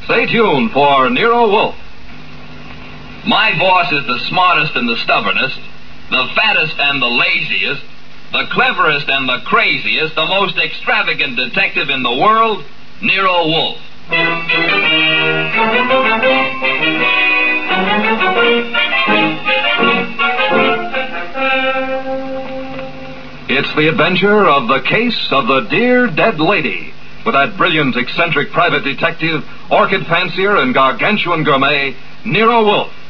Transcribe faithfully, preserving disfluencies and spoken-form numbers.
Stay tuned for Nero Wolfe. My boss is the smartest and the stubbornest, the fattest and the laziest, the cleverest and the craziest, the most extravagant detective in the world, Nero Wolfe. It's the adventure of the case of the Dear Dead Lady, with that brilliant, eccentric private detective, orchid fancier, and gargantuan gourmet, Nero Wolfe.